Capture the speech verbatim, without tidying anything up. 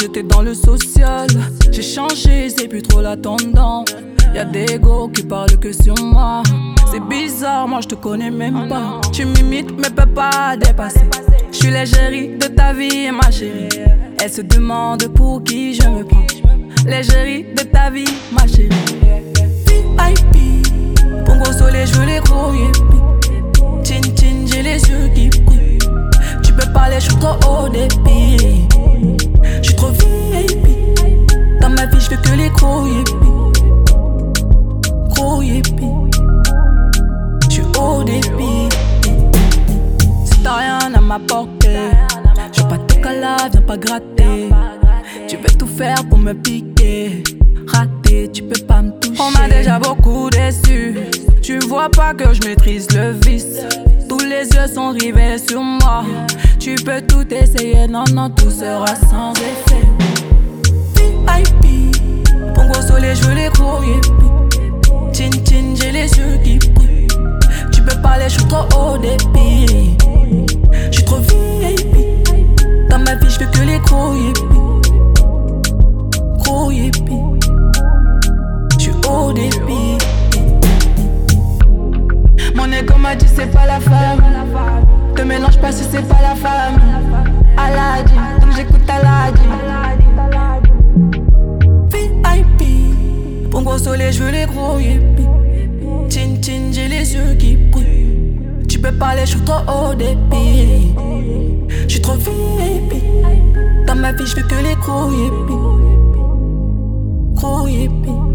j'étais dans le social. J'ai changé, c'est plus trop la tendance. Y'a des go qui parlent que sur moi. C'est bizarre, moi je te connais même pas. Tu m'imites mais peux pas dépasser. Je suis l'égérie de ta vie, ma chérie. Elle se demande pour qui je me prends. L'égérie de ta vie, ma chérie. V I P, Pongo soleil, je veux les gros yippies. Chin chin, j'ai les yeux qui brillent. Tu peux parler, je suis trop haut débit. Je suis trop V I P. Dans ma vie, je veux que les gros yippies. Gros yippies. Je suis haut débit. Si t'as rien à m'apporter, je veux pas te caler, viens pas gratter. Tu veux tout faire pour me piquer. Raté, tu peux pas me toucher. On m'a déjà beaucoup déçu. Tu vois pas que je maîtrise le vice. Tous les yeux sont rivés sur moi. Tu peux tout essayer, non, non, tout sera sans effet. V I P, Pongo soleil, je veux les gros yippies. Chin chin, j'ai les yeux qui brillent. Tu peux parler, je suis trop haut débit. Je suis trop V I P. Dans ma vie, je veux que les gros yippies. Gros yippies. Je suis haut débit. Mon ego m'a dit c'est pas la femme. Te mélange pas si c'est pas la femme. Aladin, donc j'écoute Aladin. V I P, Pongo soleil, je veux les gros yippies. Chin chin, j'ai les yeux qui brillent. Tu peux parler, je suis trop haut débit. Je suis trop V I P. Dans ma vie, je veux que les gros yippies. Gros yippies.